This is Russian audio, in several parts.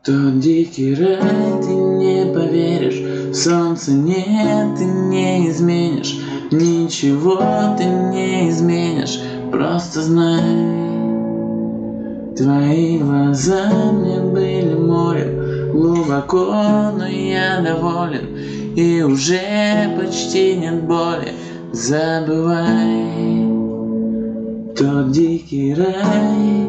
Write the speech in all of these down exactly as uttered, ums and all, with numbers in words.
Тот дикий рай, ты не поверишь, солнца нет, ты не изменишь, ничего ты не изменишь, просто знай. Твои глаза мне были морем глубоко, но я доволен, и уже почти нет боли. Забывай тот дикий рай.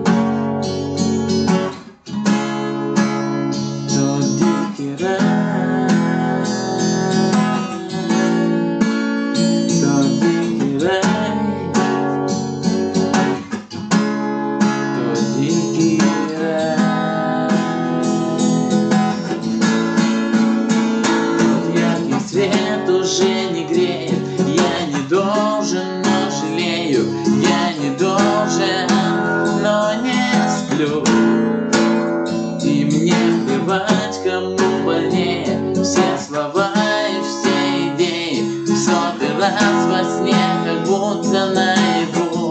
Свет уже не греет, я не должен, но жалею, я не должен, но не сплю. И мне плевать, кому больнее, все слова и все идеи, в сотый раз во сне, как будто наяву.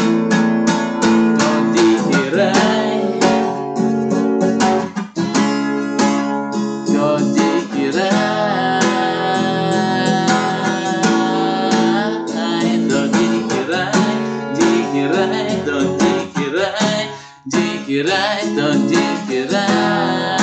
Тот дикий рай, тот дикий рай. Дикий рай, тот дикий рай.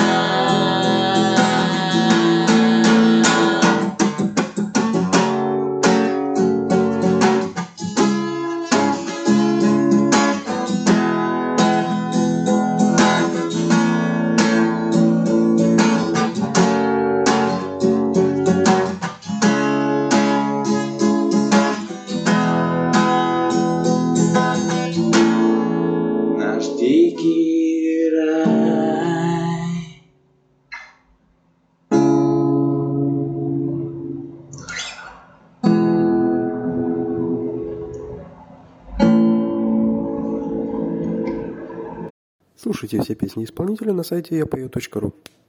Наш дикий рай. Слушайте все песни исполнителя на сайте я пою точка ру.